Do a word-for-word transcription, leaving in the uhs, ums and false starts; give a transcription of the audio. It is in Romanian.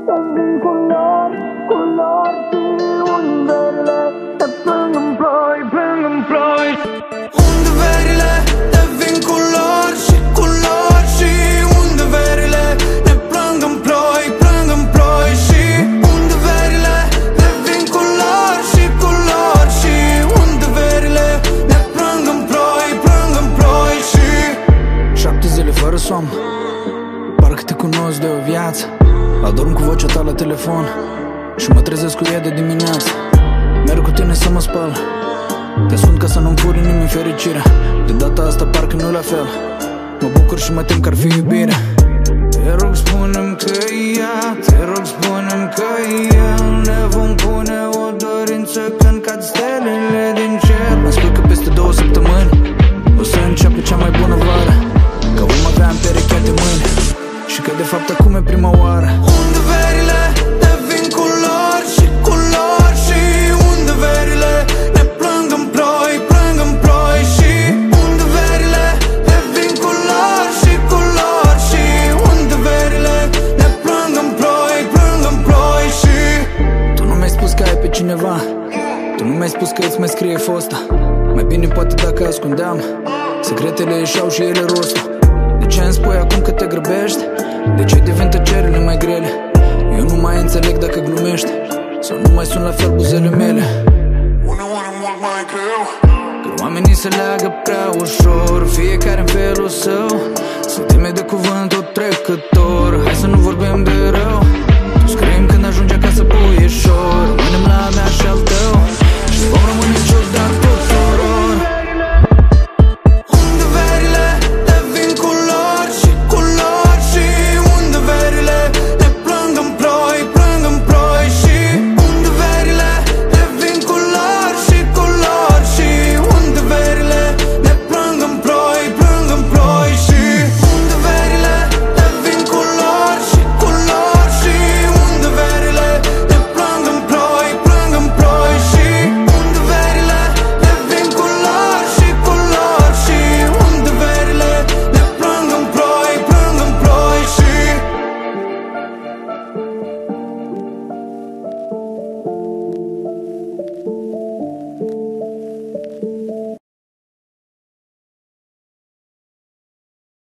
devin culori, culori și undele te plâng în ploi, plâng în ploi. Unde verile devin culori și culori și unde verile ne plâng în ploi, plâng în ploi. Și unde verile devin culori și culori și unde verile ne plâng în ploi, plâng în ploi. Și șapte zile fără somn, parcă te cunosc de o viață. Adorm cu vocea ta la telefon și mă trezesc cu ea de dimineață. Merg cu tine să mă spăl, te sun ca să nu-mi furi nimeni fericirea. De data asta parcă nu la fel, mă bucur și mă tem că ar fi iubirea. Te rog spune-mi că e ea, te rog spune-mi că e el. Ne vom pune o dorință când cad stelele din cer. Mă spui că peste două săptămâni o să înceapă cea mai bună vară, că vom avea împerecheate mâini și că de fapt acum e prima oară. Unde verile devin culori și culori și unde verile ne plâng în ploi, plâng în ploi. Și unde verile devin culori și culori și unde verile ne plâng în ploi, plâng în ploi. Și tu nu mi-ai spus că ai pe cineva, tu nu mi-ai spus că îți mai scrie fosta. Mai bine poate dacă ascundeam, secretele ieșeau și ele rostul. De ce îmi spui acum că te grăbești? De ce devin tăcerile mai grele? Eu nu mai înțeleg dacă glumești sau nu mai sunt la fel buzele mele. uneori e mult mai greu Că oamenii se leagă prea ușor, fiecare în felul său, se teme de cuvântul trecător. Hai să nu vorbim